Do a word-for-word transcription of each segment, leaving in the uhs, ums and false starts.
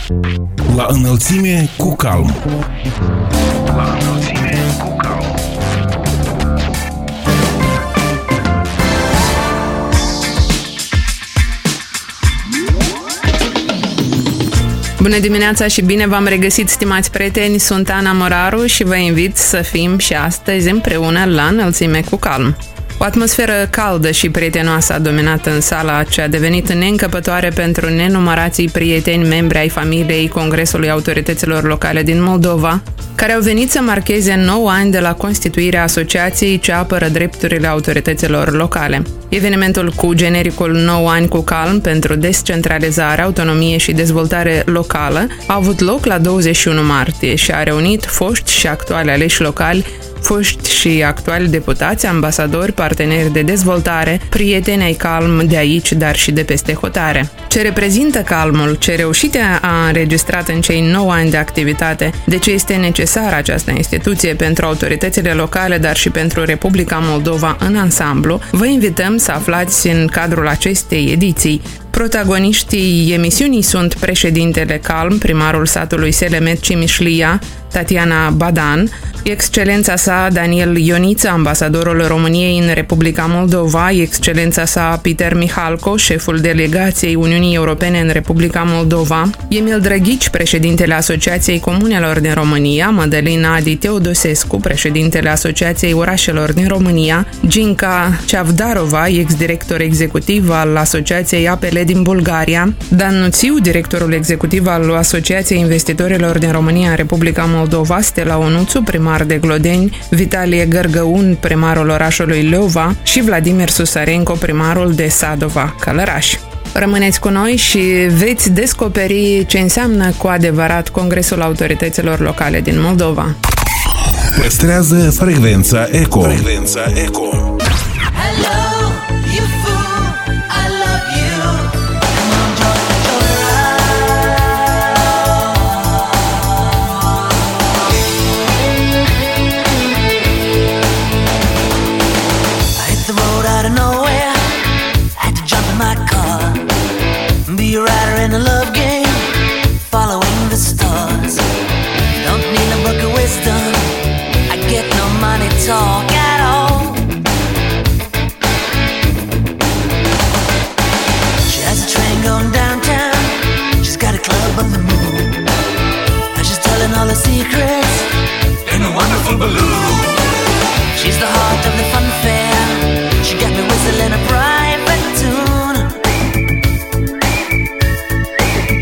La înălțime cu calm. La înălțime cu calm. Bună dimineața și bine v-am regăsit, stimați prieteni, sunt Ana Moraru și vă invit să fim și astăzi împreună la înălțime cu calm. O atmosferă caldă și prietenoasă a dominat în sala ce a devenit neîncăpătoare pentru nenumărații prieteni membri ai familiei Congresului Autorităților Locale din Moldova, care au venit să marcheze nouă ani de la constituirea asociației ce apără drepturile autorităților locale. Evenimentul cu genericul nouă ani cu calm pentru descentralizare, autonomie și dezvoltare locală a avut loc la douăzeci și unu martie și a reunit foști și actuali aleși locali, foști și actuali deputați, ambasadori, parteneri de dezvoltare, prieteni ai calm de aici, dar și de peste hotare. Ce reprezintă calmul, ce reușite a înregistrat în cei nouă ani de activitate, de ce este necesară această instituție pentru autoritățile locale, dar și pentru Republica Moldova în ansamblu, vă invităm să aflați în cadrul acestei ediții. Protagoniștii emisiunii sunt președintele Calm, primarul satului Selemet Cimișlia, Tatiana Badan, excelența sa Daniel Ioniță, ambasadorul României în Republica Moldova, excelența sa Peter Mihalco, șeful delegației Uniunii Europene în Republica Moldova, Emil Drăghici, președintele Asociației Comunelor din România, Mădălina Adi Teodosescu, președintele Asociației Orașelor din România, Ginca Ceavdarova, ex-director executiv al Asociației Apele din Bulgaria, Dan Nuțiu, directorul executiv al Asociației Investitorilor din România în Republica Moldova, Stella Onuțu, primar de Glodeni, Vitalie Gărgăun, primarul orașului Leova și Vladimir Susarenko, primarul de Sadova, Călăraș. Rămâneți cu noi și veți descoperi ce înseamnă cu adevărat Congresul Autorităților Locale din Moldova. Păstrează frecvența Eco. Frecvența Eco. In a love game, following the stars. Don't need a book of wisdom, I get no money talk at all. She has a train going downtown, she's got a club on the moon, and she's telling all her secrets in a wonderful balloon. She's the heart of the fun fair, she got me whistling a private tune.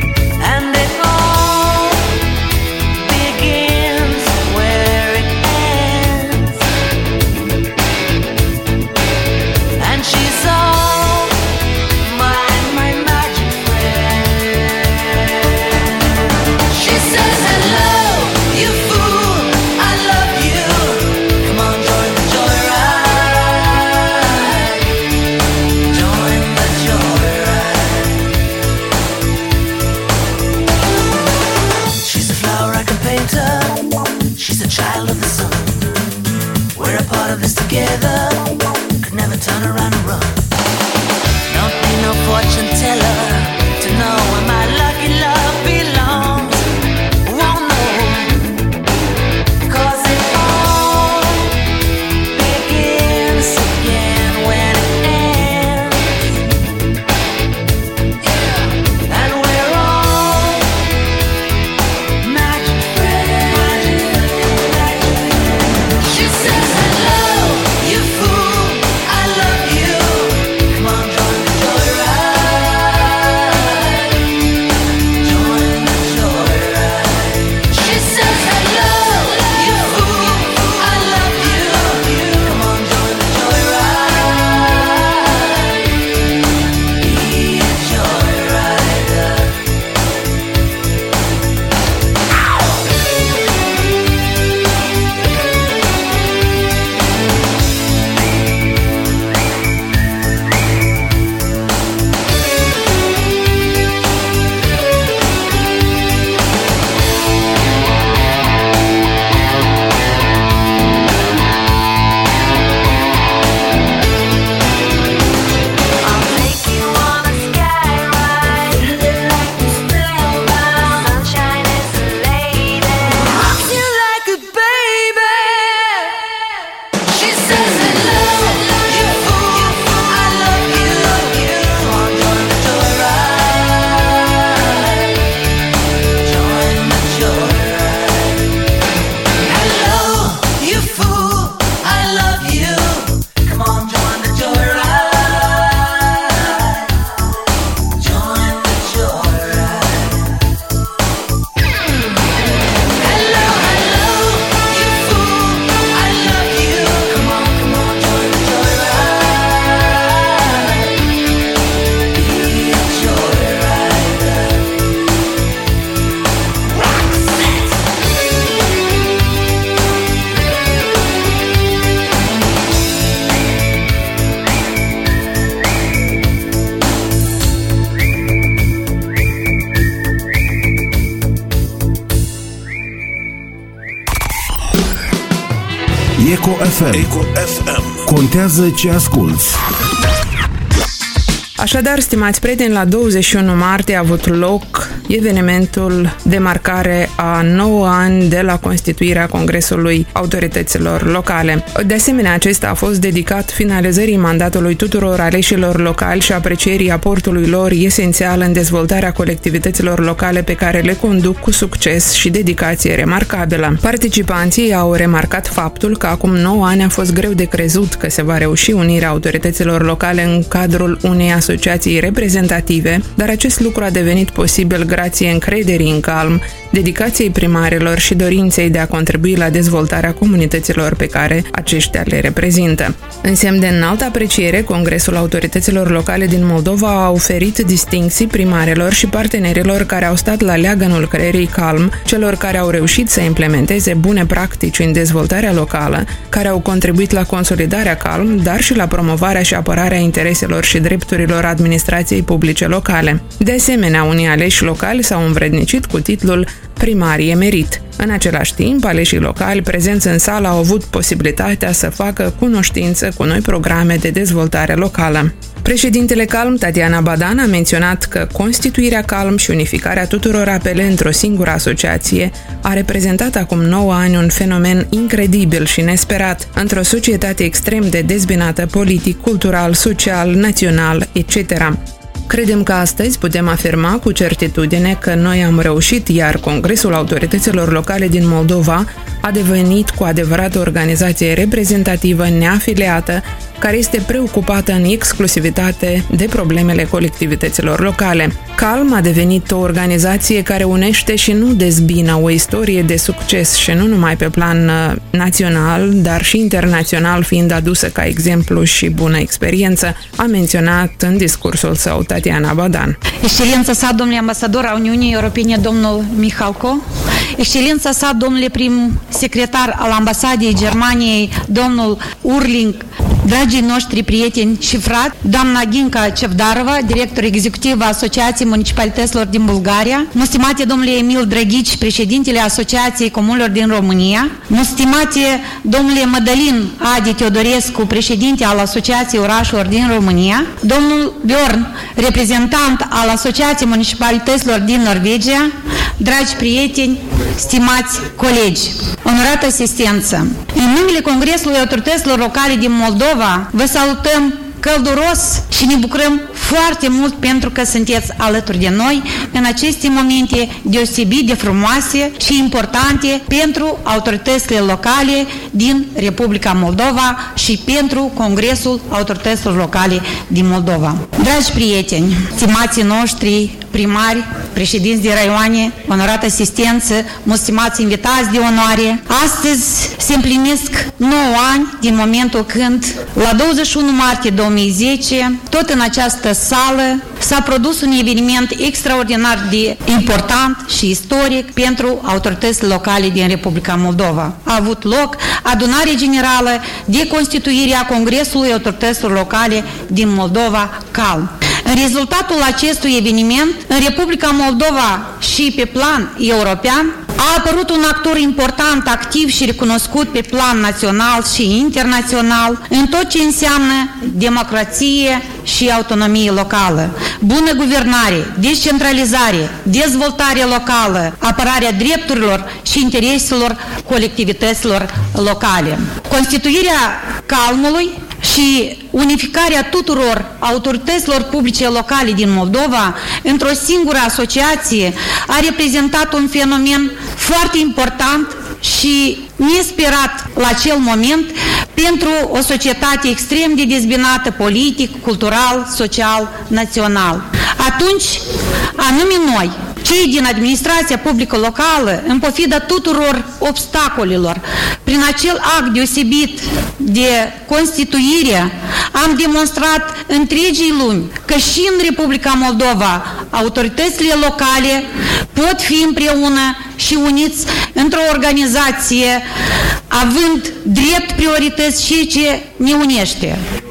Eco F M. Eco F M. Contează ce asculți. Așadar, stimați prieteni, la douăzeci și unu martie a avut loc evenimentul de marcare a nouă ani de la constituirea Congresului Autorităților Locale. De asemenea, acesta a fost dedicat finalizării mandatului tuturor aleșilor locali și aprecierii aportului lor esențial în dezvoltarea colectivităților locale pe care le conduc cu succes și dedicație remarcabilă. Participanții au remarcat faptul că acum nouă ani a fost greu de crezut că se va reuși unirea autorităților locale în cadrul unei asociații reprezentative, dar acest lucru a devenit posibil grație încrederii în calm, dedicației primarilor și dorinței de a contribui la dezvoltarea comunităților pe care aceștia le reprezintă. În semn de înaltă apreciere, Congresul Autorităților Locale din Moldova a oferit distincții primarilor și partenerilor care au stat la leagănul creierii calm, celor care au reușit să implementeze bune practici în dezvoltarea locală, care au contribuit la consolidarea calm, dar și la promovarea și apărarea intereselor și drepturilor administrației publice locale. De asemenea, unii aleși locali s-au învrednicit cu titlul primarii emerit. În același timp, aleșii locali prezenți în sală au avut posibilitatea să facă cunoștință cu noi programe de dezvoltare locală. Președintele Calm, Tatiana Badan, a menționat că constituirea Calm și unificarea tuturor apele într-o singură asociație a reprezentat acum nouă ani un fenomen incredibil și nesperat într-o societate extrem de dezbinată politic, cultural, social, național, et cetera. Credem că astăzi putem afirma cu certitudine că noi am reușit, iar Congresul Autorităților Locale din Moldova a devenit cu adevărat o organizație reprezentativă neafiliată, care este preocupată în exclusivitate de problemele colectivităților locale. Calm a devenit o organizație care unește și nu dezbină, o istorie de succes și nu numai pe plan național, dar și internațional, fiind adusă ca exemplu și bună experiență, a menționat în discursul său Tatiana Badan. Excelența sa, domnule ambasador a Uniunii Europene, domnul Mihalko, Excelența sa, domnule prim secretar al ambasadei Germaniei, domnul Urling, dragii noștri prieteni și frați, doamna Ginca Cevdarova, director executiv al Asociației Municipalităților din Bulgaria, stimate domnule Emil Drăghici, președintele Asociației Comunilor din România, stimate domnule Mădălin Adi Teodorescu, președinte al Asociației Orașelor din România, domnul Bjorn, reprezentant al Asociației Municipalităților din Norvegia, dragi prieteni, stimați colegi, onorată asistență, în numele Congresului Autorităților Locale din Moldova, vă salutăm călduros și ne bucurăm foarte mult pentru că sunteți alături de noi în aceste momente deosebit de frumoase și importante pentru autoritățile locale din Republica Moldova și pentru Congresul Autorităților Locale din Moldova. Dragi prieteni, stimații noștri primari, președinți de raioane, onorată asistență, stimați invitați de onoare, astăzi se împlinesc nouă ani din momentul când, la douăzeci și unu martie două mii zece, tot în această sală s-a produs un eveniment extraordinar de important și istoric pentru autoritățile locale din Republica Moldova. A avut loc adunare generală de constituire a Congresului Autorităților Locale din Moldova, Calm. În rezultatul acestui eveniment, în Republica Moldova și pe plan european, a apărut un actor important, activ și recunoscut pe plan național și internațional în tot ce înseamnă democrație și autonomie locală, bună guvernare, descentralizare, dezvoltare locală, apărarea drepturilor și intereselor colectivităților locale. Constituirea Calmului și unificarea tuturor autorităților publice locale din Moldova într-o singură asociație a reprezentat un fenomen foarte important și nesperat la acel moment pentru o societate extrem de dezbinată politic, cultural, social, național. Atunci, anume noi, cei din administrația publică locală, în pofida tuturor obstacolelor, prin acel act deosebit de constituire, am demonstrat întregii lumi că și în Republica Moldova autoritățile locale pot fi împreună și uniți într-o organizație având drept priorități și ce ne unește.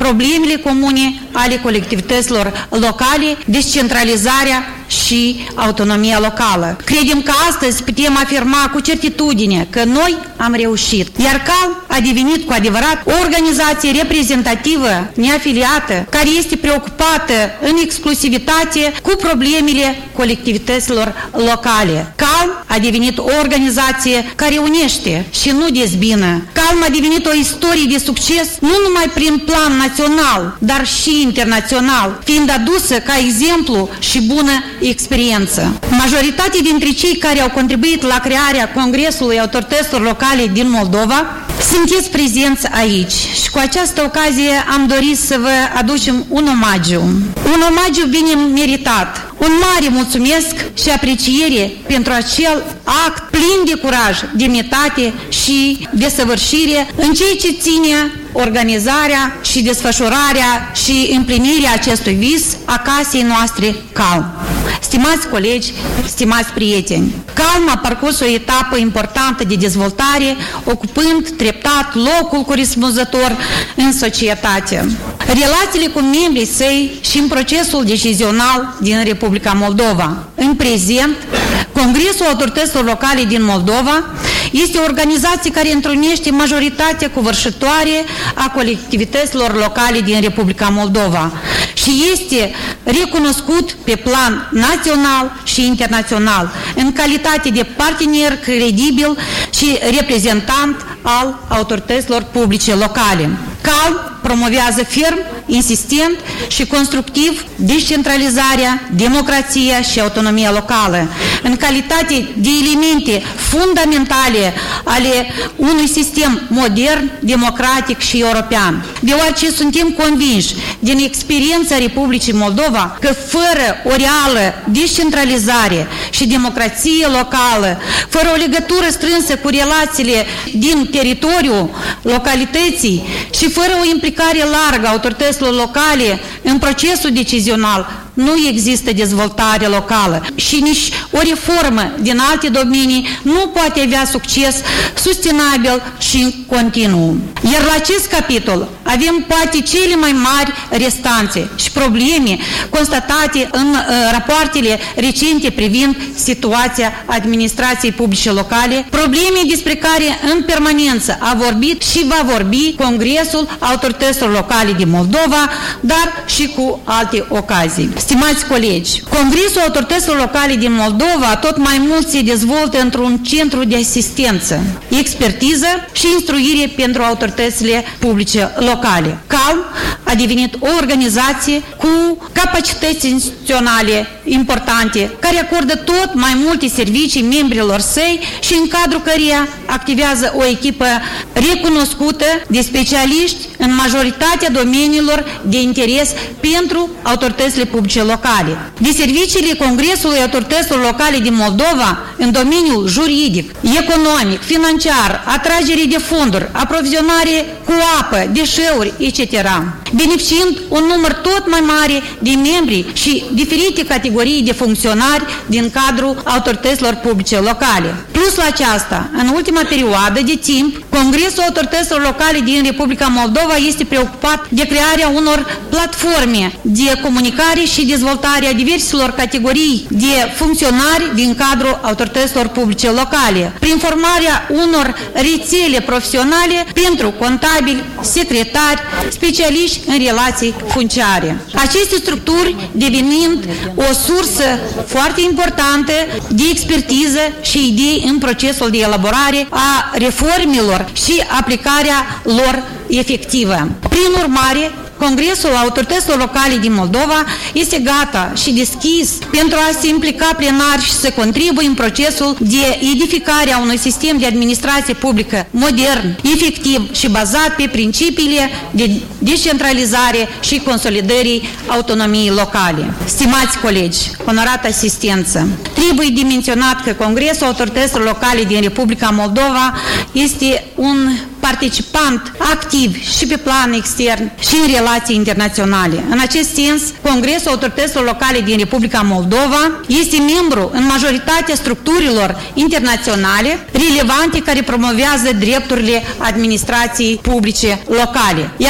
problemele comune ale colectivităților locale, descentralizarea și autonomia locală. Credem că astăzi putem afirma cu certitudine că noi am reușit, iar CALM a devenit cu adevărat o organizație reprezentativă, neafiliată, care este preocupată în exclusivitate cu problemele colectivităților locale. CALM a devenit o organizație care unește și nu dezbină. CALM a devenit o istorie de succes nu numai prin plan național, dar și internațional, fiind adusă ca exemplu și bună experiență. Majoritatea dintre cei care au contribuit la crearea Congresului Autorităților Locale din Moldova sunteți prezenți aici și cu această ocazie am dorit să vă aducem un omagiu. Un omagiu bine meritat. Un mare mulțumesc și apreciere pentru acel act plin de curaj, demnitate și desăvârșire în ceea ce ține organizarea și desfășurarea și împlinirea acestui vis a casei noastre CALM. Stimați colegi, stimați prieteni, CALM a parcurs o etapă importantă de dezvoltare, ocupând treptat locul corespunzător în societate. Relațiile cu membrii săi și în procesul decizional din Republica Moldova. În prezent, Congresul Autorităților Locale din Moldova este o organizație care întrunește majoritatea covârșitoare a colectivităților locale din Republica Moldova și este recunoscut pe plan național și internațional în calitate de partener credibil și reprezentant al autorităților publice locale. CALM promovează ferm, insistent și constructiv descentralizarea, democrația și autonomia locală, în calitate de elemente fundamentale ale unui sistem modern, democratic și european. Deoarece suntem convinși din experiența Republicii Moldova că fără o reală descentralizare și democrație locală, fără o legătură strânsă cu relațiile din teritoriul localității și fără o implicare largă a autorităților locale în procesul decizional, nu există dezvoltare locală și nici o reformă din alte domenii nu poate avea succes sustenabil și continuu. Iar la acest capitol avem poate cele mai mari restanțe și probleme constatate în uh, rapoartele recente privind situația administrației publice locale, probleme despre care în permanență a vorbit și va vorbi Congresul Autorităților Locale din Moldova, dar și cu alte ocazii. Stimați colegi, Congresul Autorităților Locale din Moldova tot mai mult se dezvoltă într-un centru de asistență, expertiză și instruire pentru autoritățile publice locale. CALM a devenit o organizație cu capacități instituționale importante, care acordă tot mai multe servicii membrilor săi și în cadrul căreia activează o echipă recunoscută de specialiști în majoritatea domeniilor de interes pentru autoritățile publice locale. De serviciile Congresului Autorităților Locale din Moldova în domeniul juridic, economic, financiar, atragere de fonduri, aprovizionare cu apă, deșeuri, et cetera, beneficiind un număr tot mai mare de membri și diferite categorii de funcționari din cadrul autorităților publice locale. Plus la aceasta, în ultima perioadă de timp, Congresul Autorităților Locale din Republica Moldova este preocupat de crearea unor platforme de comunicare și dezvoltarea diverselor categorii de funcționari din cadrul autorităților publice locale, prin formarea unor rețele profesionale pentru contabili, secretari, specialiști în relații funciare. Aceste structuri devenind o sursă foarte importantă de expertiză și idei în procesul de elaborare a reformelor și aplicarea lor efectivă. Prin urmare, Congresul Autorităților Locale din Moldova este gata și deschis pentru a se implica plenar și să contribuie în procesul de edificare a unui sistem de administrație publică modern, efectiv și bazat pe principiile de descentralizare și consolidării autonomiei locale. Stimați colegi, onorată asistență, trebuie de menționat că Congresul Autorităților Locale din Republica Moldova este un participant activ și pe plan extern și în relații internaționale. În acest sens, Congresul Autorităților Locale din Republica Moldova este membru în majoritatea structurilor internaționale relevante care promovează drepturile administrației publice locale. Iar printre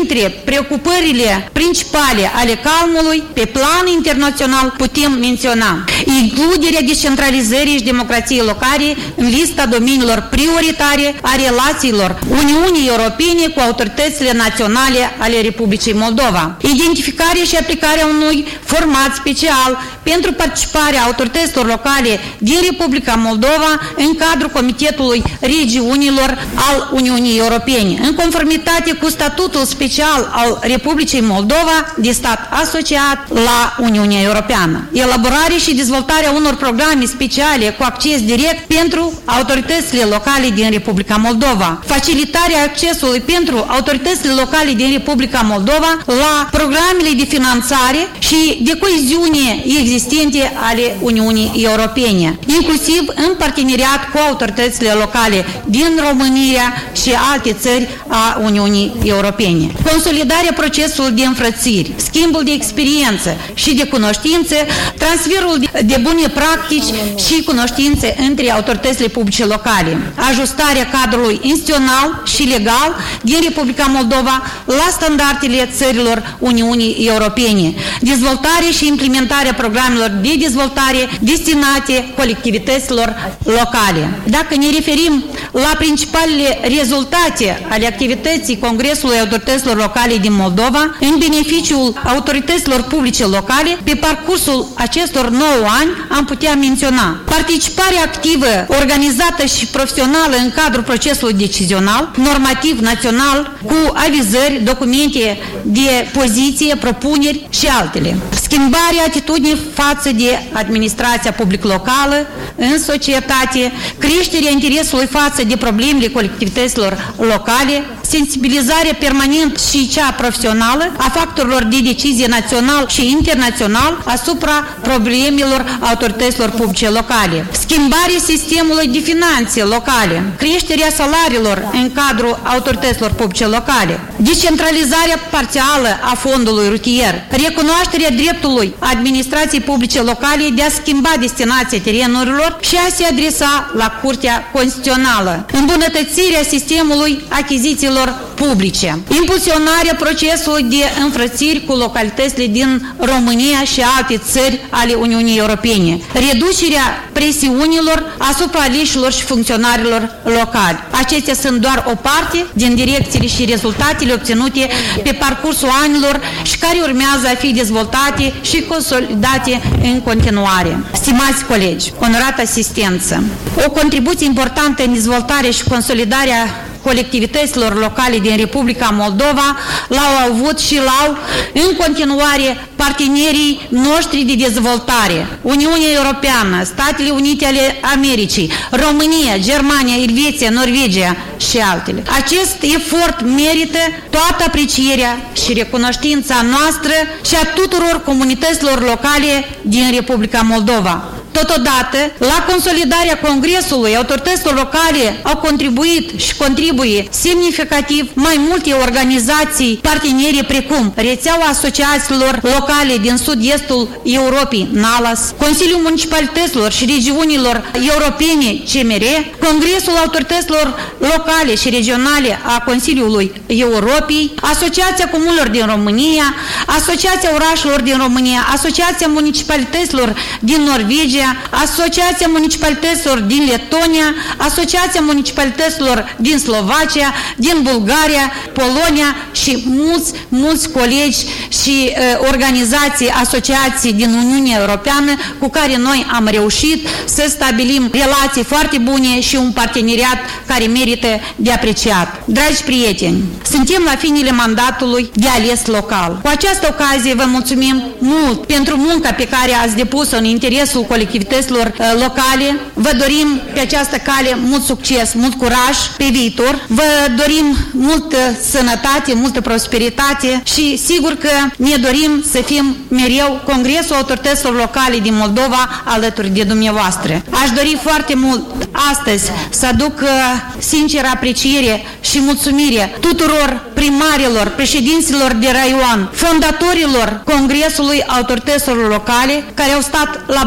Printre preocupările principale ale calmului, pe plan internațional, putem menționa includerea descentralizării și democrației locale în lista domeniilor prioritare a relațiilor Uniunii Europene cu autoritățile naționale ale Republicii Moldova, identificarea și aplicarea unui format special pentru participarea autorităților locale din Republica Moldova în cadrul Comitetului Regiunilor al Uniunii Europene, în conformitate cu statutul special al Republicii Moldova de stat asociat la Uniunea Europeană. Elaborarea și dezvoltarea unor programe speciale cu acces direct pentru autoritățile locale din Republica Moldova. Facilitarea accesului pentru autoritățile locale din Republica Moldova la programele de finanțare și de coeziune existente ale Uniunii Europene, inclusiv în parteneriat cu autoritățile locale din România și alte țări a Uniunii Europene. Consolidarea procesului de înfrățiri, schimbul de experiență și de cunoștințe, transferul de bune practici și cunoștințe între autoritățile publice locale, ajustarea cadrului instituțional și legal din Republica Moldova la standardele țărilor Uniunii Europene, dezvoltarea și implementarea programelor de dezvoltare destinate colectivităților locale. Dacă ne referim la principalele rezultate ale activității Congresului Autorităților Locale din Moldova, în beneficiul autorităților publice locale, pe parcursul acestor nouă ani am putea menționa participarea activă, organizată și profesională în cadrul procesului decizional, normativ național, cu avizări, documente de poziție, propuneri și altele. Schimbarea atitudinii față de administrația public-locală în societate, creșterea interesului față de problemele colectivităților locale, sensibilizarea permanent și cea profesională a factorilor de decizie național și internațional asupra problemelor autorităților publice locale, schimbarea sistemului de finanțe locale, creșterea salariilor în cadrul autorităților publice locale, descentralizarea parțială a fondului rutier, recunoașterea dreptului administrației publice locale de a schimba destinația terenurilor și a se adresa la Curtea Constituțională, îmbunătățirea sistemului achizițiilor publice, impulsionarea procesului de înfrățiri cu localitățile din România și alte țări ale Uniunii Europene, reducerea presiunilor asupra aleșilor și funcționarilor locali. Acestea sunt doar o parte din direcțiile și rezultatele obținute pe parcursul anilor și care urmează a fi dezvoltate și consolidate în continuare. Stimați colegi, onorată asistență, o contribuție importantă în dezvoltarea și consolidarea colectivităților locale din Republica Moldova l-au avut și l-au în continuare partenerii noștri de dezvoltare, Uniunea Europeană, Statele Unite ale Americii, România, Germania, Elveția, Norvegia și altele. Acest efort merită toată aprecierea și recunoștința noastră și a tuturor comunităților locale din Republica Moldova. Totodată, la consolidarea Congresului, autorităților locale au contribuit și contribuie semnificativ mai multe organizații parteneri precum rețeaua asociațiilor locale din sud-estul Europei, NALAS, Consiliul Municipalităților și Regiunilor Europene, C M R, Congresul Autorităților Locale și Regionale a Consiliului Europei, Asociația Comunelor din România, Asociația Orașelor din România, Asociația Municipalităților din Norvegia, Asociația Municipalităților din Letonia, Asociația Municipalităților din Slovacia, din Bulgaria, Polonia și mulți, mulți colegi și uh, organizații, asociații din Uniunea Europeană cu care noi am reușit să stabilim relații foarte bune și un parteneriat care merită de apreciat. Dragi prieteni, suntem la finele mandatului de ales local. Cu această ocazie vă mulțumim mult pentru munca pe care ați depus-o în interesul colectivităților uh, locale. Vă dorim pe această cale mult succes, mult curaj pe viitor. Vă dorim multă sănătate, multă prosperitate și sigur că ne dorim să fim mereu Congresul Autorităților Locale din Moldova alături de dumneavoastră. Aș dori foarte mult astăzi să aduc uh, sinceră apreciere și mulțumire tuturor primarilor, președinților de raion, fondatorilor Congresului Autorităților Locale care au stat la baza, la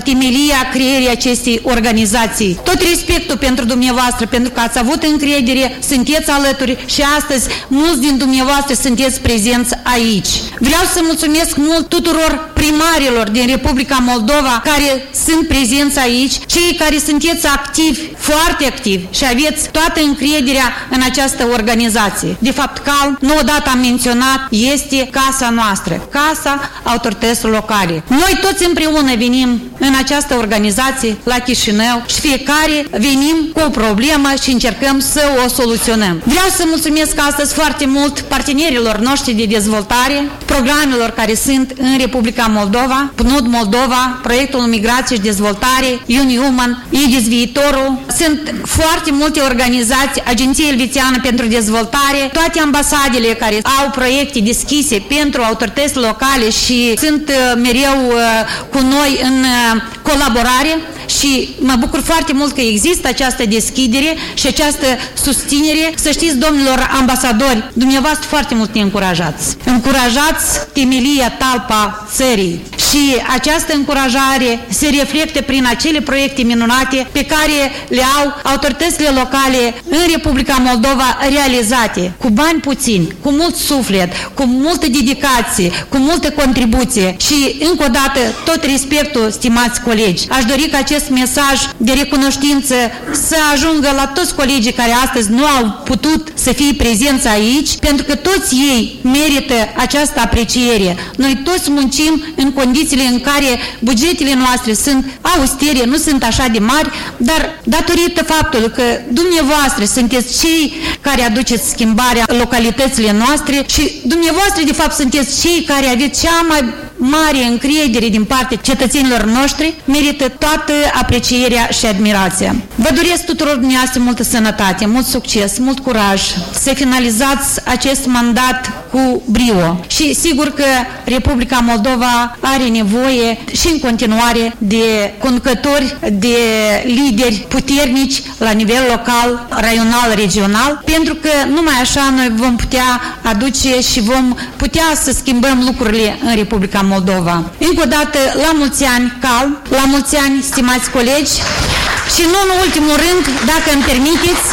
temelia creierii acestei organizații. Tot respectul pentru dumneavoastră, pentru că ați avut încredere, sunteți alături și astăzi mulți din dumneavoastră sunteți prezenți aici. Vreau să mulțumesc mult tuturor primarilor din Republica Moldova care sunt prezenți aici, cei care sunteți activi, foarte activi și aveți toată încrederea în această organizație. De fapt, CALM, nu odată am menționat, este casa noastră, Casa Autorităților Locale. Noi toți împreună venim în această organizație la Chișinău și fiecare venim cu o problemă și încercăm să o soluționăm. Vreau să mulțumesc astăzi foarte mult partenerilor noștri de dezvoltare, programelor care sunt în Republica Moldova, P N U D Moldova, Proiectul Migrație și Dezvoltare, UniHuman, I D I S Viitorul. Sunt foarte multe organizații, Agenția Elvețiană pentru Dezvoltare, toate ambasadele care au proiecte deschise pentru autorități locale și sunt mereu cu noi în colaborare și mă bucur foarte mult că există această deschidere și această susținere. Să știți, domnilor ambasadori, dumneavoastră foarte mult ne încurajați. Încurajați temelia, talpa țării și această încurajare se reflectă prin acele proiecte minunate pe care le au autoritățile locale în Republica Moldova realizate, cu bani puțini, cu mult suflet, cu multă dedicație, cu multă contribuție și încă o dată tot respectul, stimați colegi. Aș dori ca acest mesaj de recunoștință să ajungă la toți colegii care astăzi nu au putut să fie prezenți aici, pentru că toți ei merită această apreciere. Noi toți muncim în condițiile în care bugetele noastre sunt austere, nu sunt așa de mari, dar datorită faptului că dumneavoastră sunteți cei care aduceți schimbarea localitățile noastre și dumneavoastră de fapt sunteți cei care aveți cea mai mare încredere din partea cetățenilor noștri, merită toată aprecierea și admirația. Vă doresc tuturor dumneavoastră multă sănătate, mult succes, mult curaj, să finalizați acest mandat cu brio. Și sigur că Republica Moldova are nevoie și în continuare de conducători, de lideri puternici la nivel local, raional, regional, pentru că numai așa noi vom putea aduce și vom putea să schimbăm lucrurile în Republica Moldova. Încă o dată, la mulți ani, CALM, la mulți ani, stimați colegi, și nu în ultimul rând, dacă îmi permiteți,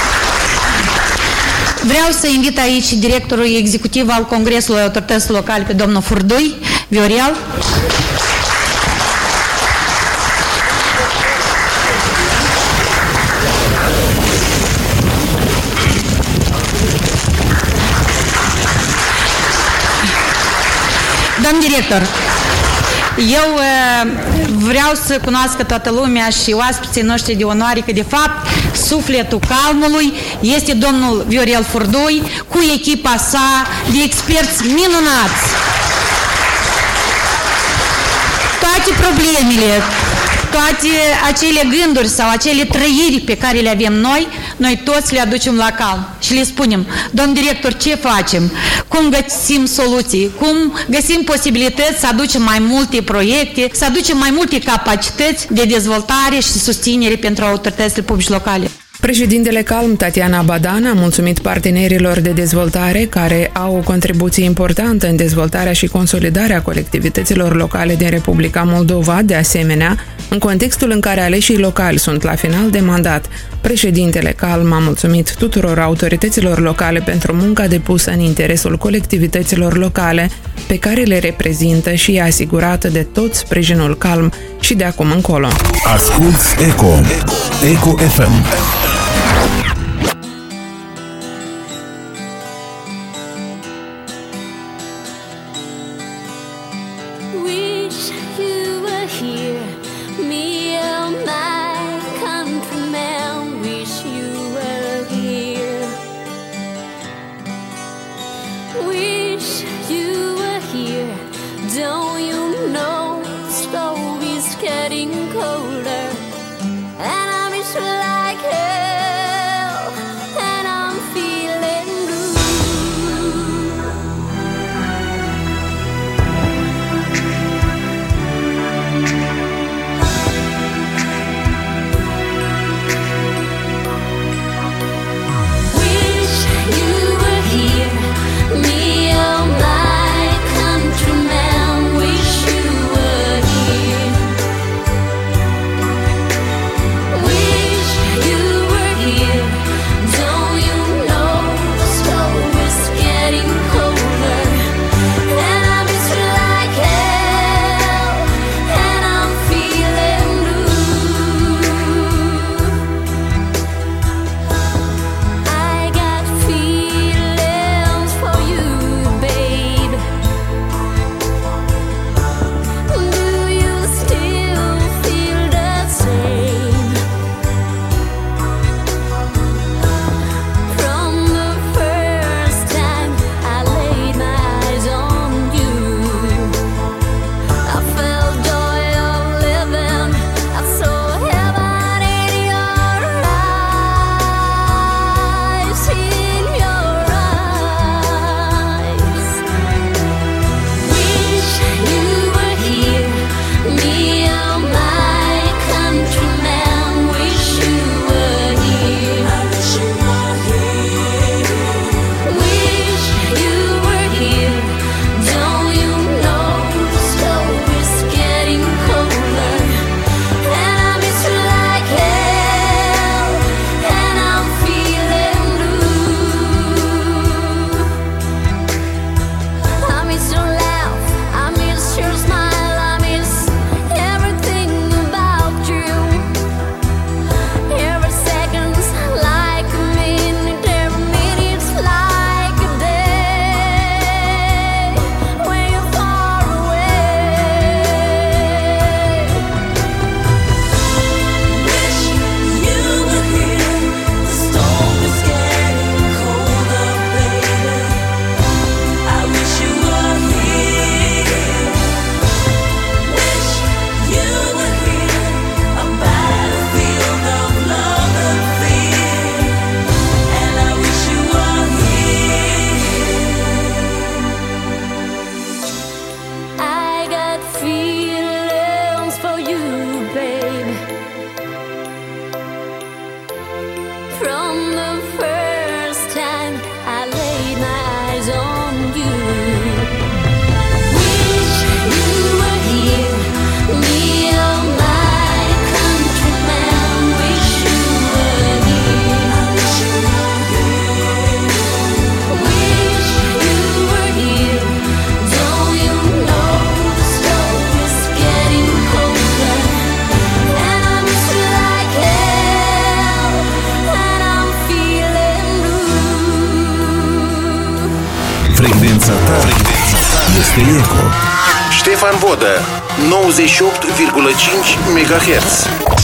vreau să invit aici directorul executiv al Congresului Autorităților Locale pe domnul Furdui, Viorel. Domn director, eu uh, vreau să cunoască toată lumea și oaspeții noștri de onoare că de fapt sufletul CALM-ului este domnul Viorel Furdui cu echipa sa de experți minunați. Toate problemele, toate acele gânduri sau acele trăiri pe care le avem noi, noi toți le aducem la CALM și le spunem, domn director, ce facem? Cum găsim soluții? Cum găsim posibilități să aducem mai multe proiecte, să aducem mai multe capacități de dezvoltare și susținere pentru autoritățile publice locale? Președintele CALM, Tatiana Badan, a mulțumit partenerilor de dezvoltare care au o contribuție importantă în dezvoltarea și consolidarea colectivităților locale din Republica Moldova. De asemenea, în contextul în care aleșii locali sunt la final de mandat, președintele CALM a mulțumit tuturor autorităților locale pentru munca depusă în interesul colectivităților locale pe care le reprezintă și e asigurată de tot sprijinul CALM și de acum încolo. Asculți Eco, Eco F M. Getting colder, and I miss you like hell. Iurcu. Ștefan Vodă, nouăzeci și opt virgulă cinci megahertz.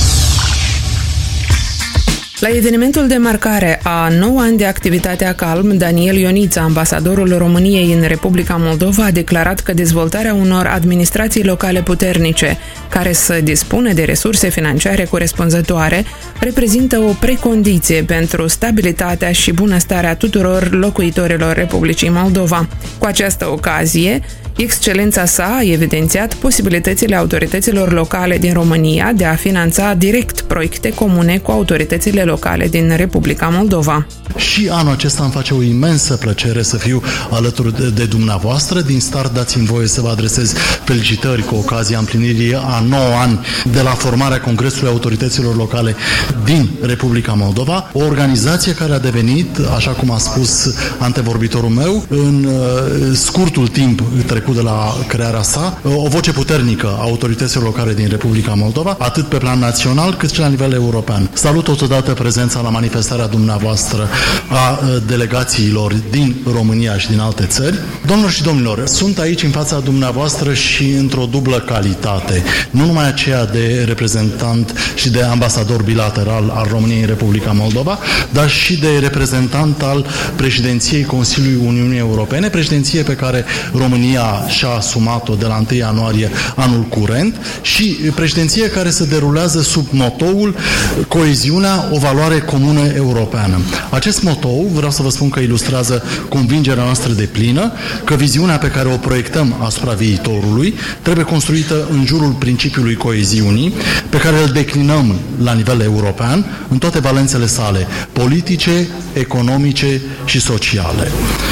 La evenimentul de marcare a nouă ani de activitate a Calm, Daniel Ioniță, ambasadorul României în Republica Moldova, a declarat că dezvoltarea unor administrații locale puternice, care să dispună de resurse financiare corespunzătoare, reprezintă o precondiție pentru stabilitatea și bunăstarea tuturor locuitorilor Republicii Moldova. Cu această ocazie, Excelența sa a evidențiat posibilitățile autorităților locale din România de a finanța direct proiecte comune cu autoritățile locale din Republica Moldova. Și anul acesta îmi face o imensă plăcere să fiu alături de, de dumneavoastră. Din start dați-mi voie să vă adresez felicitări cu ocazia împlinirii a nouă ani de la formarea Congresului Autorităților Locale din Republica Moldova, o organizație care a devenit, așa cum a spus antevorbitorul meu, în uh, scurtul timp trecut de la crearea sa, o voce puternică a autorităților locale din Republica Moldova, atât pe plan național cât și la nivel european. Salut totodată prezența la manifestarea dumneavoastră a delegațiilor din România și din alte țări. Domnilor și domnilor, sunt aici în fața dumneavoastră și într-o dublă calitate, nu numai aceea de reprezentant și de ambasador bilateral al României în Republica Moldova, dar și de reprezentant al președinției Consiliului Uniunii Europene, președinție pe care România și-a asumat-o de la întâi ianuarie anul curent și președinție care se derulează sub motoul coeziunea, o valoare comună europeană. Acest motou, vreau să vă spun că ilustrează convingerea noastră de plină că viziunea pe care o proiectăm asupra viitorului trebuie construită în jurul principiului coeziunii, pe care îl declinăm la nivel european în toate valențele sale, politice, economice și sociale.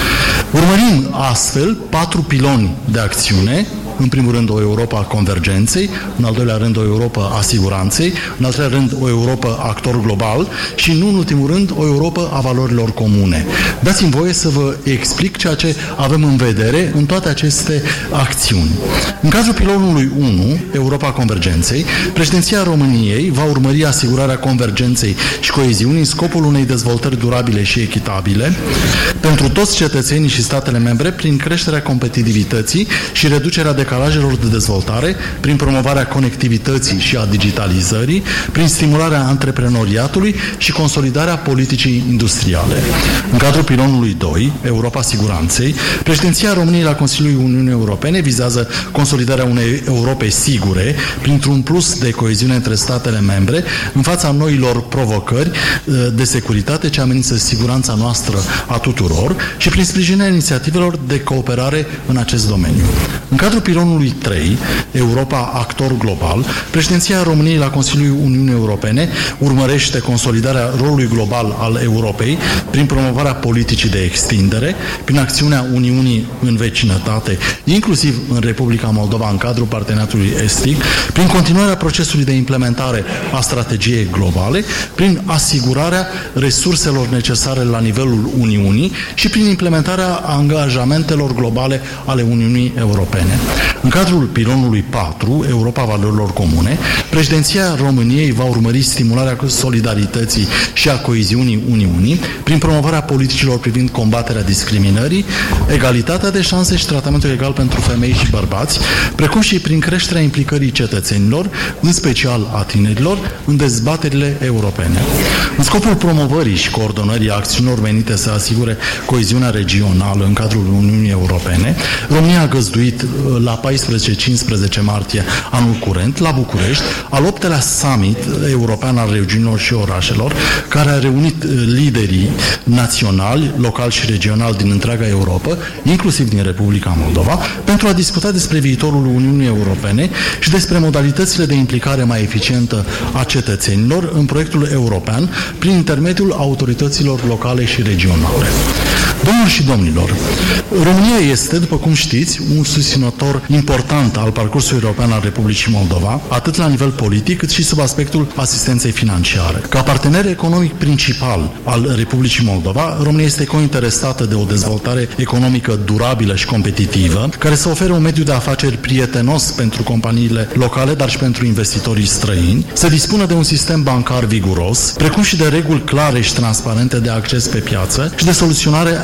Urmărim astfel patru piloni de acțiune. În primul rând o Europa a convergenței, în al doilea rând o Europa a siguranței, în al treilea rând o Europa actor global și nu în ultimul rând o Europa a valorilor comune. Dați-mi voie să vă explic ceea ce avem în vedere în toate aceste acțiuni. În cazul pilonului unu, Europa a convergenței, președinția României va urmări asigurarea convergenței și coeziunii în scopul unei dezvoltări durabile și echitabile pentru toți cetățenii și statele membre prin creșterea competitivității și reducerea decalajelor de dezvoltare, prin promovarea conectivității și a digitalizării, prin stimularea antreprenoriatului și consolidarea politicii industriale. În cadrul pilonului doi, Europa Siguranței, președinția României la Consiliul Uniunii Europene vizează consolidarea unei Europe sigure, printr-un plus de coeziune între statele membre, în fața noilor provocări de securitate ce amenință siguranța noastră a tuturor și prin sprijinirea inițiativelor de cooperare în acest domeniu. În cadrul pilonului trei, Europa actor global, președinția României la Consiliul Uniunii Europene urmărește consolidarea rolului global al Europei prin promovarea politicii de extindere, prin acțiunea Uniunii în vecinătate, inclusiv în Republica Moldova în cadrul parteneriatului estic, prin continuarea procesului de implementare a strategiei globale, prin asigurarea resurselor necesare la nivelul Uniunii și prin implementarea angajamentelor globale ale Uniunii Europene. În cadrul pilonului patru, Europa Valorilor Comune, președinția României va urmări stimularea solidarității și a coeziunii Uniunii prin promovarea politicilor privind combaterea discriminării, egalitatea de șanse și tratamentul egal pentru femei și bărbați, precum și prin creșterea implicării cetățenilor, în special a tinerilor, în dezbaterile europene. În scopul promovării și coordonării acțiunilor menite să asigure coeziunea regională în cadrul Uniunii Europene, România a găzduit la paisprezece cincisprezece martie anul curent, la București, al optelea summit european al regiunilor și orașelor, care a reunit liderii naționali, locali și regionali din întreaga Europa, inclusiv din Republica Moldova, pentru a discuta despre viitorul Uniunii Europene și despre modalitățile de implicare mai eficientă a cetățenilor în proiectul european prin intermediul autorităților locale și regionale. Domnilor și domnilor, România este, după cum știți, un susținător important al parcursului european al Republicii Moldova, atât la nivel politic, cât și sub aspectul asistenței financiare. Ca partener economic principal al Republicii Moldova, România este cointeresată de o dezvoltare economică durabilă și competitivă, care să ofere un mediu de afaceri prietenos pentru companiile locale, dar și pentru investitorii străini, să dispună de un sistem bancar viguros, precum și de reguli clare și transparente de acces pe piață și de soluționare a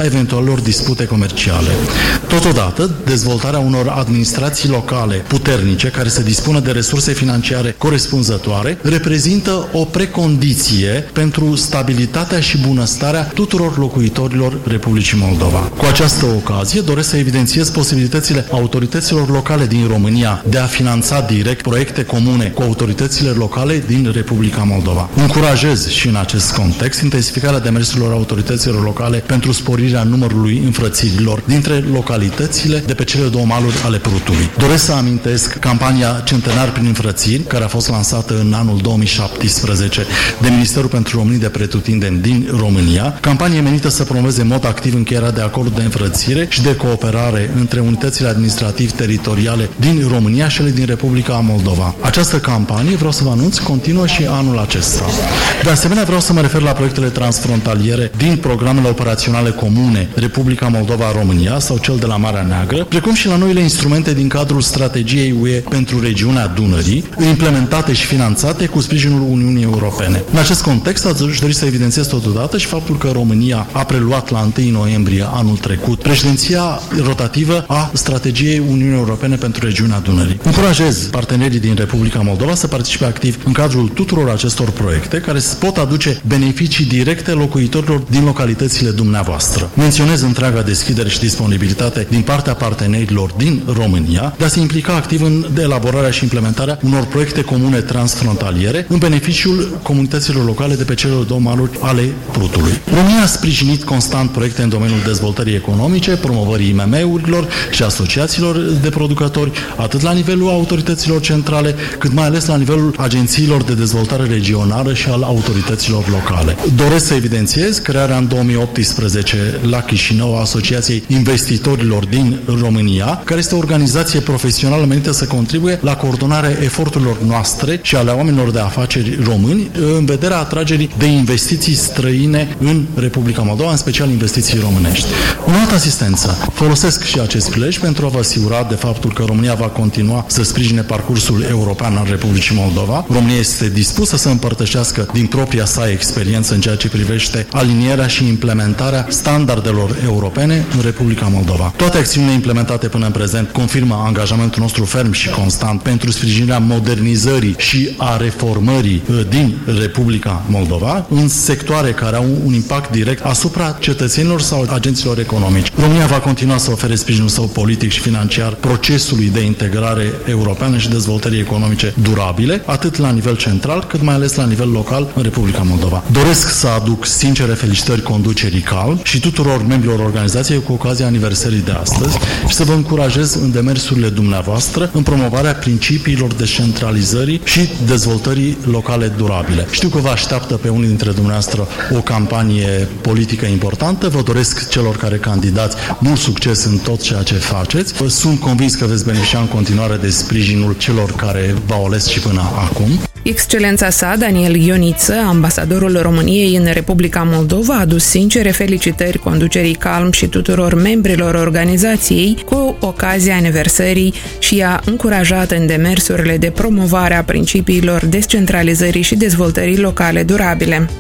eventualelor dispute comerciale. Totodată, dezvoltarea unor administrații locale puternice care să dispună de resurse financiare corespunzătoare reprezintă o precondiție pentru stabilitatea și bunăstarea tuturor locuitorilor Republicii Moldova. Cu această ocazie doresc să evidențiez posibilitățile autorităților locale din România de a finanța direct proiecte comune cu autoritățile locale din Republica Moldova. Încurajez și în acest context intensificarea demersurilor autorităților locale pentru sporirea numărului înfrățirilor dintre localitățile de pe cele două maluri ale Prutului. Doresc să amintesc campania Centenar prin înfrățiri, care a fost lansată în anul două mii șaptesprezece de Ministerul pentru Românii de Pretutindeni din România, campanie menită să promoveze în mod activ încheierea de acorduri de înfrățire și de cooperare între unitățile administrativ-teritoriale din România și cele din Republica Moldova. Această campanie, vreau să vă anunț, continuă și anul acesta. De asemenea, vreau să mă refer la proiectele transfrontaliere din programele operaționale comune Republica Moldova-România sau cel de la Marea Neagră, precum și la noile instrumente din cadrul strategiei U E pentru regiunea Dunării, implementate și finanțate cu sprijinul Uniunii Europene. În acest context, aș dori să evidențiez totodată și faptul că România a preluat la întâi noiembrie anul trecut președinția rotativă a strategiei Uniunii Europene pentru regiunea Dunării. Încurajez partenerii din Republica Moldova să participe activ în cadrul tuturor acestor proiecte care pot aduce beneficii directe locuitorilor din localitățile dumneavoastră. Menționez întreaga deschidere și disponibilitate din partea partenerilor din România de a se implica activ în elaborarea și implementarea unor proiecte comune transfrontaliere în beneficiul comunităților locale de pe cele două maluri ale Prutului. România a sprijinit constant proiecte în domeniul dezvoltării economice, promovării I M M-urilor și asociațiilor de producători, atât la nivelul autorităților centrale, cât mai ales la nivelul agențiilor de dezvoltare regională și al autorităților locale. Doresc să evidențiez crearea în două mii optsprezece la Chișinău a Asociației Investitorilor din România, care este o organizație profesională menită să contribuie la coordonarea eforturilor noastre și ale oamenilor de afaceri români în vederea atragerii de investiții străine în Republica Moldova, în special investiții românești. În altă asistență, folosesc și acest prilej pentru a vă asigura de faptul că România va continua să sprijine parcursul european al Republicii Moldova. România este dispusă să împărtășească din propria sa experiență în ceea ce privește alinierea și implementarea standardelor europene în Republica Moldova. Toate acțiunile implementate până în prezent confirmă angajamentul nostru ferm și constant pentru sprijinirea modernizării și a reformării din Republica Moldova în sectoare care au un impact direct asupra cetățenilor sau agenților economici. România va continua să ofere sprijinul său politic și financiar procesului de integrare europeană și dezvoltării economice durabile, atât la nivel central, cât mai ales la nivel local în Republica Moldova. Doresc să aduc sincere felicitări conducerii CALM și tuturor membrilor organizației cu ocazia aniversării de astăzi și să vă încurajez în demersurile dumneavoastră în promovarea principiilor descentralizării și dezvoltării locale durabile. Știu că vă așteaptă pe unii dintre dumneavoastră o campanie politică importantă. Vă doresc celor care candidați mult succes în tot ceea ce faceți. Sunt convins că veți beneficia în continuare de sprijinul celor care v-au ales și până acum. Excelența sa, Daniel Ioniță, ambasadorul României în Republica Moldova, a adus sincere felicitări conducerii CALM și tuturor membrilor organizației cu ocazia aniversării și i-a încurajat în demersurile de promovare a principiilor descentralizării și dezvoltării locale durabile.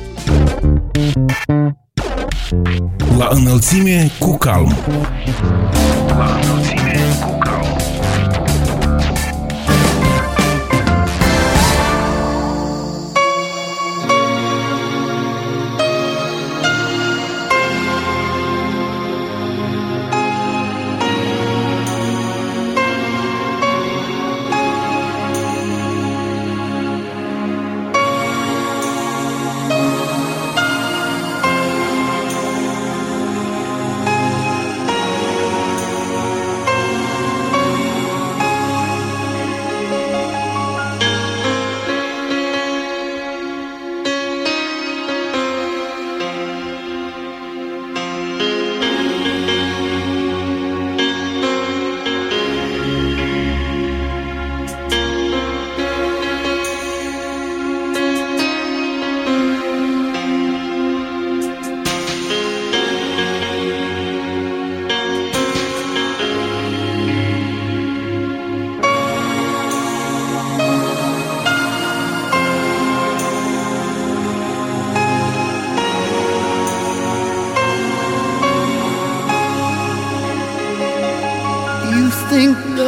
La înălțime cu CALM. La înălțime cu CALM.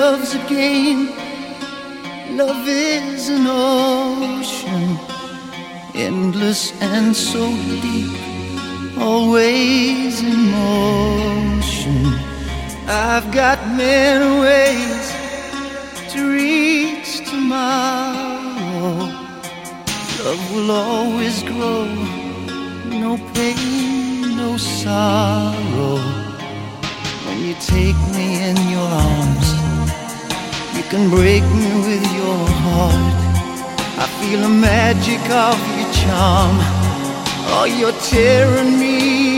love's a game. Love is an ocean, endless and so deep, always in motion. I've got many ways to reach tomorrow. Love will always grow, no pain, no sorrow. When you take me in your arms, you can break me with your heart. I feel the magic of your charm. Oh, you're tearing me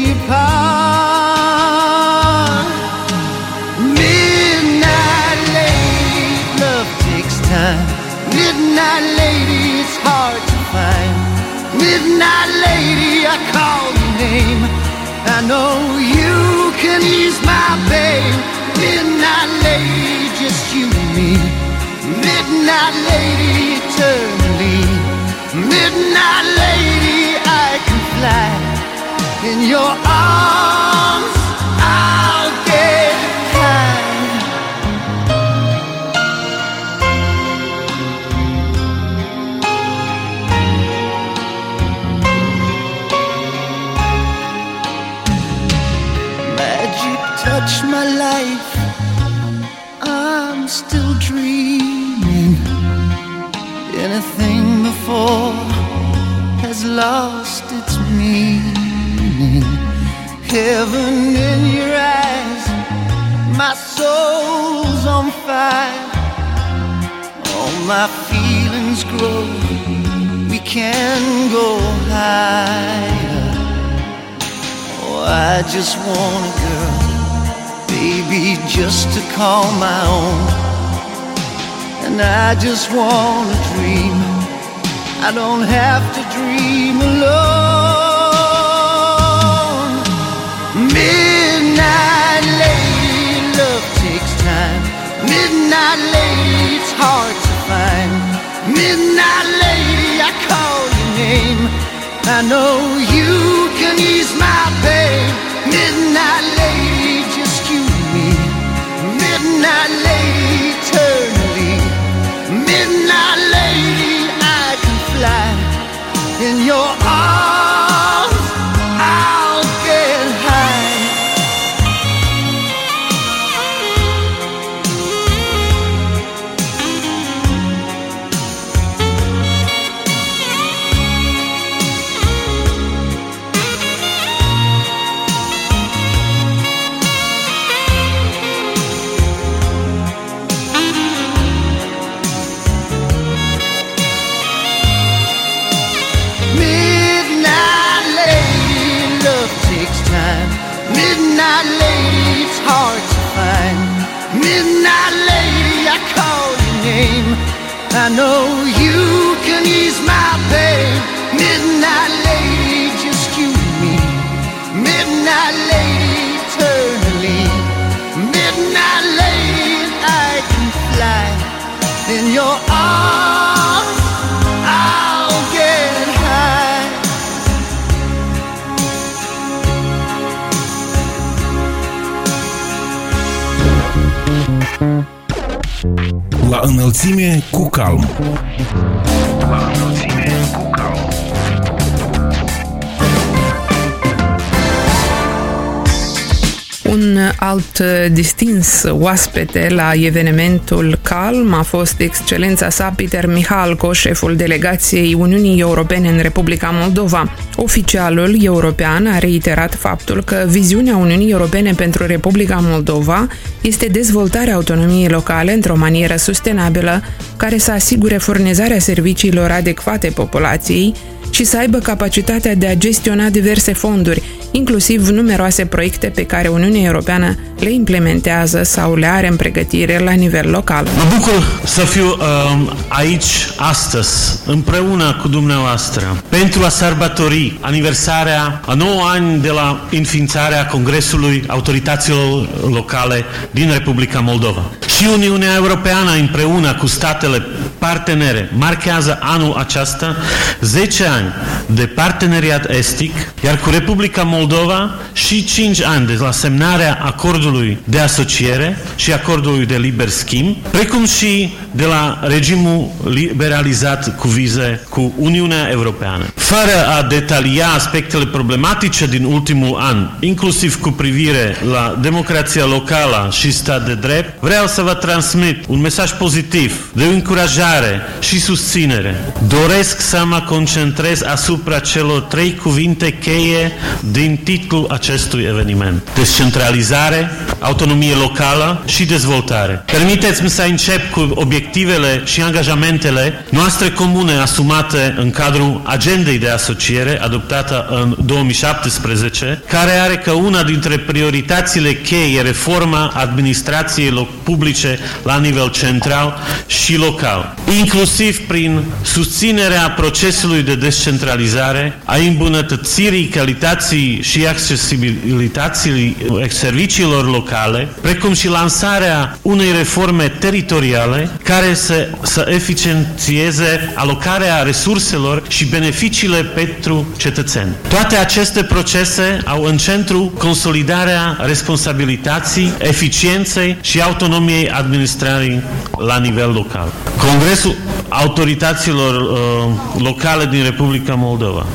apart. Midnight lady, love takes time. Midnight lady, it's hard to find. Midnight lady, I call your name. I know you can ease my pain. Midnight lady, just you and me. Midnight lady, eternally. Midnight lady, I can fly. In your arms, I'll get high. Magic touched my life, I'm still dreaming. Anything before has lost its meaning. Heaven in your eyes, my soul's on fire. All my feelings grow, we can go higher. Oh, I just want a girl, baby, just to call my own. And I just want to dream, I don't have to dream alone. Midnight lady, love takes time. Midnight lady, it's hard to find. Midnight lady, I call your name. I know you can ease my pain. Midnight lady, just you and me. Midnight lady, eternally. Midnight lady, I can fly. In your arms, I'll get high. Midnight lady, it's hard to find. Midnight lady, I call your name. I know you can ease my pain. Midnight lady, just you and me. Midnight lady, eternally. Midnight lady, I can fly. In your arms, I'll get high. La înălțime cu calm. La înălțime cu calm. Un alt distins oaspete la evenimentul Calm a fost excelența sa Peter Mihalko, șeful delegației Uniunii Europene în Republica Moldova. Oficialul european a reiterat faptul că viziunea Uniunii Europene pentru Republica Moldova este dezvoltarea autonomiei locale într-o manieră sustenabilă, care să asigure furnizarea serviciilor adecvate populației și să aibă capacitatea de a gestiona diverse fonduri, inclusiv numeroase proiecte pe care Uniunea Europeană le implementează sau le are în pregătire la nivel local. Mă bucur să fiu uh, aici astăzi, împreună cu dumneavoastră, pentru a sărbători aniversarea a nouă ani de la înființarea Congresului Autorităților Locale din Republica Moldova. Și Uniunea Europeană, împreună cu statele partenere, marchează anul acesta zece ani ani de parteneriat estic, iar cu Republica Moldova și cinci ani de la semnarea acordului de asociere și acordului de liber schimb, precum și de la regimul liberalizat cu vize cu Uniunea Europeană. Fără a detalia aspectele problematice din ultimul an, inclusiv cu privire la democrația locală și stat de drept, vreau să vă transmit un mesaj pozitiv de încurajare și susținere. Doresc să mă concentrez asupra celor trei cuvinte cheie din titlul acestui eveniment: descentralizare, autonomie locală și dezvoltare. Permiteți-mi să încep cu obiectivele și angajamentele noastre comune asumate în cadrul agendei de asociere adoptată în două mii șaptesprezece, care are ca una dintre prioritățile cheie reforma administrației publice la nivel central și local, inclusiv prin susținerea procesului de descentralizare, a îmbunătățirii calității și accesibilității serviciilor locale, precum și lansarea unei reforme teritoriale care să, să eficientieze alocarea resurselor și beneficiile pentru cetățeni. Toate aceste procese au în centru consolidarea responsabilității, eficienței și autonomiei administrării la nivel local. Congresul autorităților uh, locale din Republica Moldova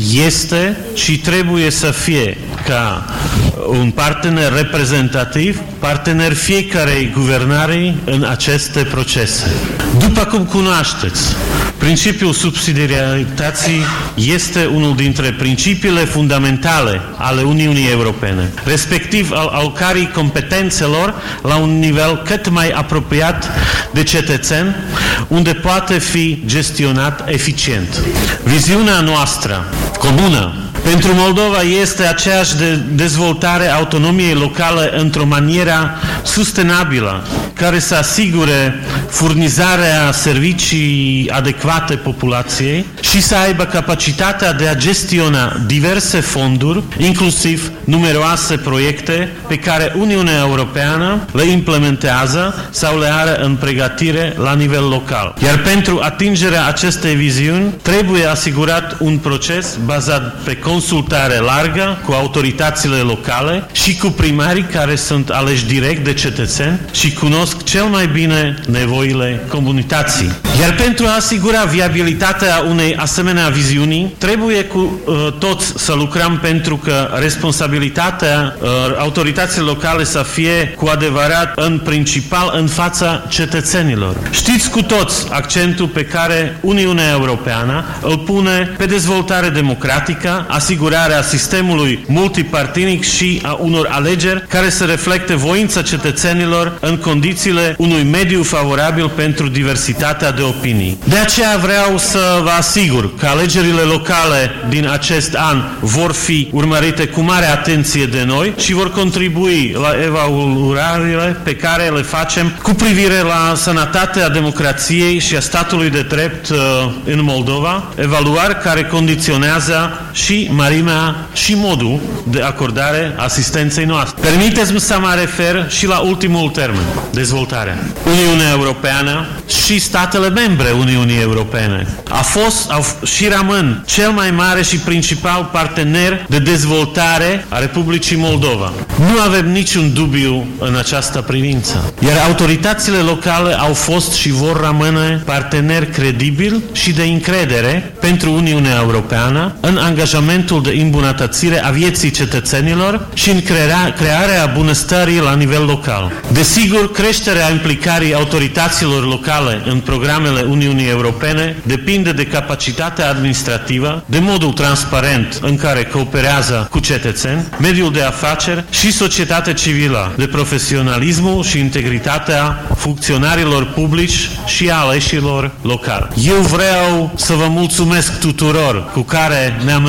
este și trebuie să fie ca un partener reprezentativ, partener fiecarei guvernare în aceste procese. După cum cunoașteți, principiul subsidiarității este unul dintre principiile fundamentale ale Uniunii Europene, respectiv al alocării competențelor la un nivel cât mai apropiat de cetățeni, unde poate fi gestionat eficient. Viziunea noastră comună pentru Moldova este aceeași de dezvoltare autonomiei locale într-o manieră sustenabilă, care să asigure furnizarea servicii adecvate populației și să aibă capacitatea de a gestiona diverse fonduri, inclusiv numeroase proiecte pe care Uniunea Europeană le implementează sau le are în pregătire la nivel local. Iar pentru atingerea acestei viziuni trebuie asigurat un proces bazat pe consultare largă cu autoritățile locale și cu primarii care sunt aleși direct de cetățeni și cunosc cel mai bine nevoile comunității. Iar pentru a asigura viabilitatea unei asemenea viziuni, trebuie cu uh, toți să lucrăm pentru că responsabilitatea uh, autorităților locale să fie cu adevărat în principal în fața cetățenilor. Știți cu toți accentul pe care Uniunea Europeană îl pune pe dezvoltare democratică, asigurarea sistemului multipartinic și a unor alegeri care să reflecte voința cetățenilor în condițiile unui mediu favorabil pentru diversitatea de opinii. De aceea vreau să vă asigur că alegerile locale din acest an vor fi urmărite cu mare atenție de noi și vor contribui la evaluările pe care le facem cu privire la sănătatea democrației și a statului de drept uh, în Moldova, evaluări care condiționează și mărimea și modul de acordare asistenței noastre. Permiteți-mi să mă refer și la ultimul termen, dezvoltarea. Uniunea Europeană și statele membre Uniunii Europene a fost au, și rămân cel mai mare și principal partener de dezvoltare a Republicii Moldova. Nu avem niciun dubiu în această privință. Iar autoritățile locale au fost și vor rămâne parteneri credibili și de încredere pentru Uniunea Europeană în angajamentul de îmbunătățire a vieții cetățenilor și în crearea, crearea bunăstării la nivel local. Desigur, creșterea implicării autorităților locale în programele Uniunii Europene depinde de capacitatea administrativă, de modul transparent în care cooperează cu cetățeni, mediul de afaceri și societatea civilă, de profesionalismul și integritatea funcționarilor publici și a aleșilor locali. Eu vreau să vă mulțumesc tuturor cu care ne-am întâlnit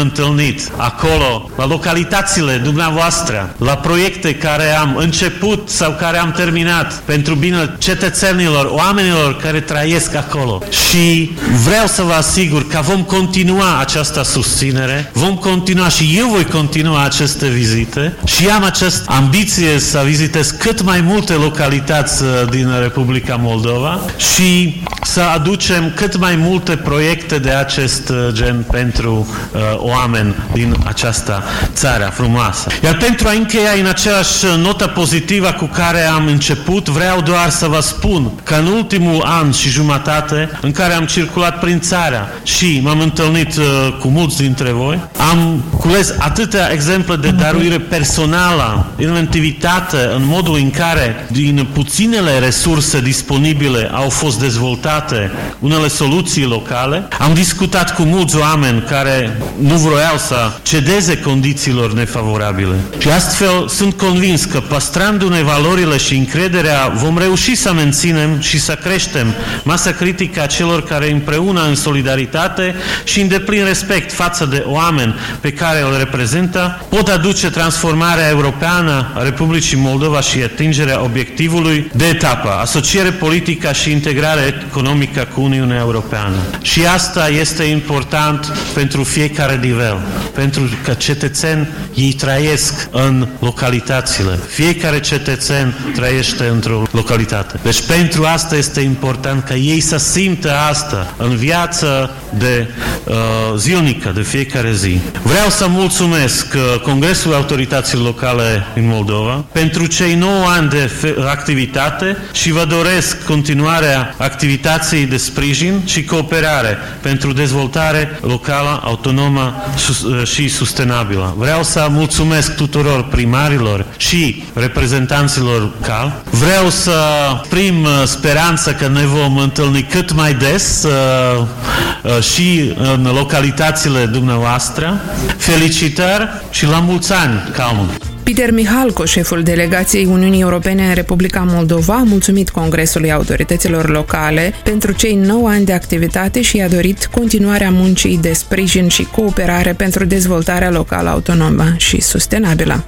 întâlnit acolo, la localitățile dumneavoastră, la proiecte care am început sau care am terminat pentru bine cetățenilor, oamenilor care trăiesc acolo. Și vreau să vă asigur că vom continua această susținere, vom continua și eu voi continua aceste vizite și am această ambiție să vizitez cât mai multe localități din Republica Moldova și să aducem cât mai multe proiecte de acest gen pentru uh, oameni din această țară frumoasă. Iar pentru a încheia în aceeași notă pozitivă cu care am început, vreau doar să vă spun că în ultimul an și jumătate în care am circulat prin țara și m-am întâlnit uh, cu mulți dintre voi, am cules atâtea exemple de dăruire personală, inventivitate, în modul în care din puținele resurse disponibile au fost dezvoltate unele soluții locale. Am discutat cu mulți oameni care nu vroiau să cedeze condițiilor nefavorabile. Și astfel sunt convins că păstrându-ne valorile și încrederea vom reuși să menținem și să creștem masa critică a celor care împreună în solidaritate și în deplin respect față de oameni pe care îl reprezintă pot aduce transformarea europeană a Republicii Moldova și atingerea obiectivului de etapă, asociere politică și integrare economică cu Uniunea Europeană. Și asta este important pentru fiecare nivel, pentru că cetățeni ei trăiesc în localitățile. Fiecare cetățen trăiește într-o localitate. Deci pentru asta este important ca ei să simtă asta în viața de uh, zilnică, de fiecare zi. Vreau să mulțumesc uh, Congresul Autorităților Locale în Moldova pentru cei nouă ani de activitate și vă doresc continuarea activității de sprijin și cooperare pentru dezvoltare locală, autonomă și sustenabilă. Vreau să mulțumesc tuturor primarilor și reprezentanților C A L. Vreau să prim speranță că ne vom întâlni cât mai des uh, uh, și în localitățile dumneavoastră. Felicitări și la mulți ani, calm! Peter Mihalko, șeful delegației Uniunii Europene în Republica Moldova, a mulțumit Congresului Autorităților Locale pentru cei nouă ani de activitate și a dorit continuarea muncii de sprijin și cooperare pentru dezvoltarea locală autonomă și sustenabilă.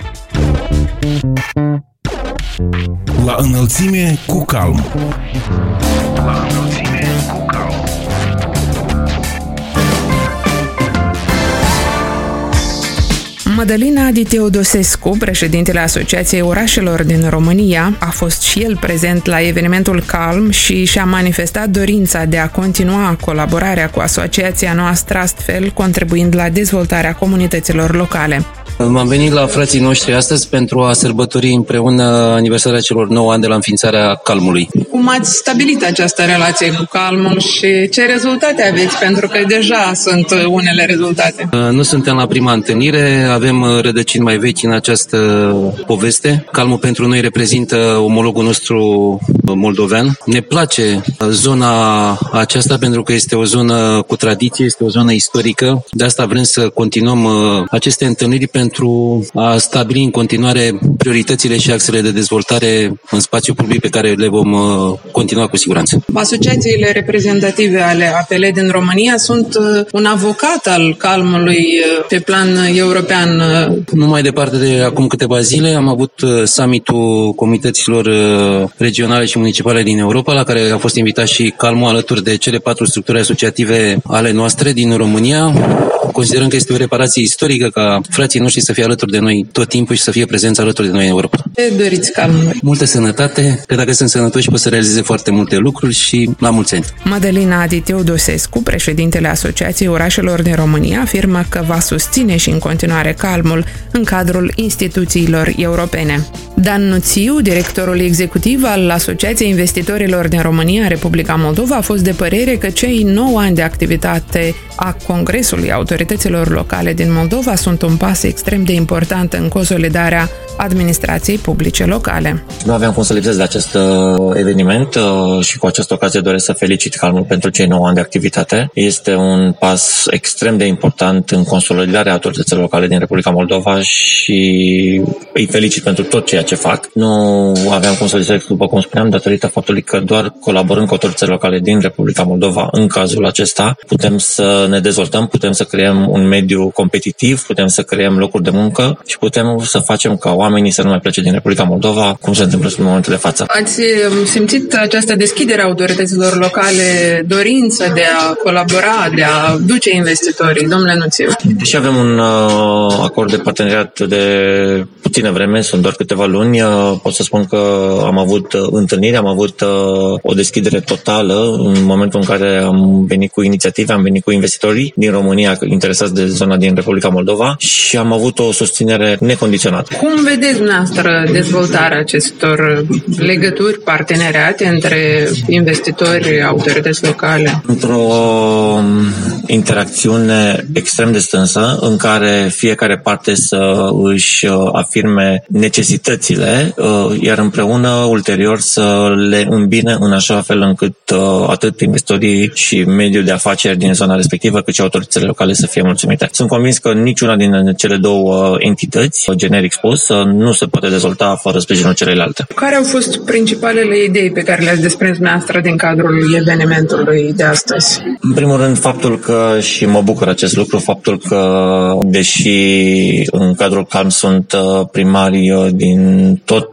La înălțime cu calm. La înălțime cu calm. Mădălina Adi Teodosescu, președintele Asociației Orașelor din România, a fost și el prezent la evenimentul Calm și și-a manifestat dorința de a continua colaborarea cu asociația noastră, astfel contribuind la dezvoltarea comunităților locale. M-am venit la frații noștri astăzi pentru a sărbători împreună aniversarea celor nouă ani de la înființarea Calmului. Cum ați stabilit această relație cu Calmul și ce rezultate aveți? Pentru că deja sunt unele rezultate. Nu suntem la prima întâlnire, avem rădăcini mai vechi în această poveste. Calmul pentru noi reprezintă omologul nostru moldovean. Ne place zona aceasta pentru că este o zonă cu tradiție, este o zonă istorică. De asta vrem să continuăm aceste întâlniri pentru a stabili în continuare prioritățile și axele de dezvoltare în spațiu public pe care le vom continua cu siguranță. Asociațiile reprezentative ale A P L din România sunt un avocat al Calmului pe plan european. Nu mai departe de acum câteva zile am avut summitul comunităților regionale și municipale din Europa, la care a fost invitat și Calmul alături de cele patru structuri asociative ale noastre din România. Considerăm că este o reparație istorică ca frații noștri să fie alături de noi tot timpul și să fie prezenți alături de noi în Europa. Ce doriți Calmului? Multă sănătate, că dacă sunt sănătoși pot să realizeze foarte multe lucruri și la mulți ani. Mădălina Adi Teodosescu, președintele Asociației Orașelor din România, afirmă că va susține și în continuare Calmul în cadrul instituțiilor europene. Dan Nuțiu, directorul executiv al Asociației Investitorilor din România, Republica Moldova, a fost de părere că cei nouă ani de activitate a Congresului Autorităților Locale din Moldova sunt un pas extrem de important în consolidarea administrației publice locale. Nu aveam cum să lipsesc de acest eveniment și cu această ocazie doresc să felicit Calmul pentru cei nouă ani de activitate. Este un pas extrem de important în consolidarea autorităților locale din Republica Moldova și îi felicit pentru tot ceea ce fac. Nu aveam cum să lipsesc, după cum spuneam, datorită faptului că doar colaborând cu autoritățile locale din Republica Moldova, în cazul acesta, putem să ne dezvoltăm, putem să creăm un mediu competitiv, putem să creăm locuri de muncă și putem să facem ca oamenii să nu mai plece din Republica Moldova, cum se întâmplă în momentul de față. Ați simțit această deschidere a autorităților locale, dorința de a colabora, de a duce investitorii, domnule Nuțiu? Deși avem un uh, acord de parteneriat de puțină vreme, sunt doar câteva luni, uh, pot să spun că am avut uh, întâlniri, am avut uh, o deschidere totală în momentul în care am venit cu inițiative, am venit cu investitorii din România interesați de zona din Republica Moldova și am avut o susținere necondiționată. Cum vedeți dumneavoastră dezvoltarea acestor legături, parteneriate între investitori, autorități locale? Într-o interacțiune extrem de strânsă în care fiecare parte să își afirme necesitățile, iar împreună ulterior să le îmbine în așa fel încât atât investitorii și mediul de afaceri din zona respectivă, cât și autoritățile locale să fie mulțumite. Sunt convins că niciuna din cele două entități, generic spus, nu se poate dezvolta fără sprijinul celelalte. Care au fost principalele idei pe care le-ați desprins dumneavoastră din cadrul evenimentului de astăzi? În primul rând, faptul că, și mă bucur acest lucru, faptul că, deși în cadrul Calm sunt primari din tot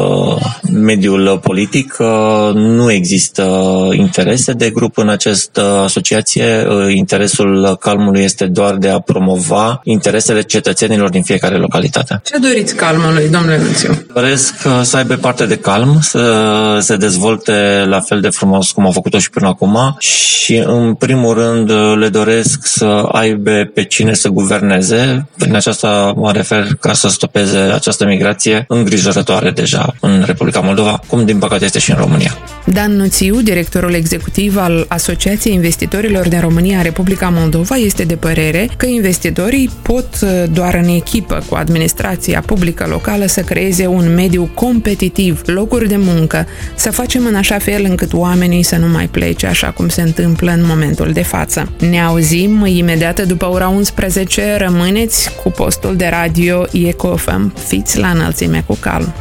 mediul politic, nu există interese de grup în această asociație. Interesul Calmului este doar de a promova interesele cetățenilor din fiecare localitate. Ce doriți Calmului, domnule Nuțiu? Doresc să aibă parte de calm, să se dezvolte la fel de frumos cum au făcut-o și până acum și, în primul rând, le doresc să aibă pe cine să guverneze. Prin aceasta mă refer ca să stopeze această migrație îngrijorătoare deja în Republica Moldova, cum din păcate este și în România. Dan Nuțiu, directorul executiv al Asociației Investitorilor din România, Republica Moldova, este de părere că investitorii pot doar în echipă cu administrația publică locală să creeze un mediu competitiv, locuri de muncă, să facem în așa fel încât oamenii să nu mai plece așa cum se întâmplă în momentul de față. Ne auzim imediat după ora unsprezece, rămâneți cu postul de radio Eco F M, fiți la înălțime cu Calm.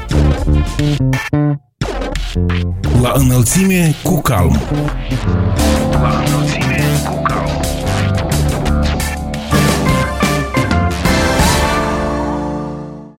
La înălțime cu Calm. La înălțime